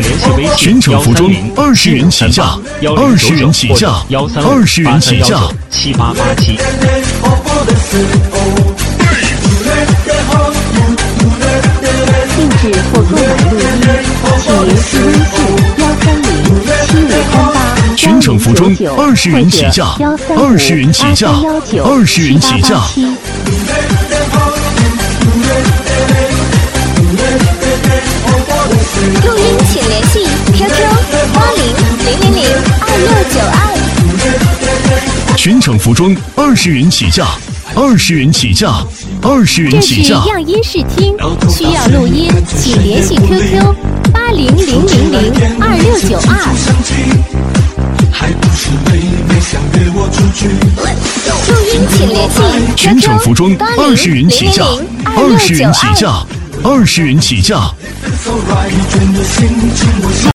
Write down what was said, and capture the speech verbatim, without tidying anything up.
全程服装二十元起价，二十元起价，二十元起价。 七八八七。 定制或购买录音，请联系微信幺三零七五三八。 全程服装二十元起价，二十元起价，二十元起价。 录音请联系 Q Q 八零零零零二六九二。 全程服装二十元起价，二十元起价，二十元起价。 这是样音视听，需要录音，请联系 Q Q 八零零零零二六九二。录音请联系全程服装二十元起价，二十元起价，二十元起价。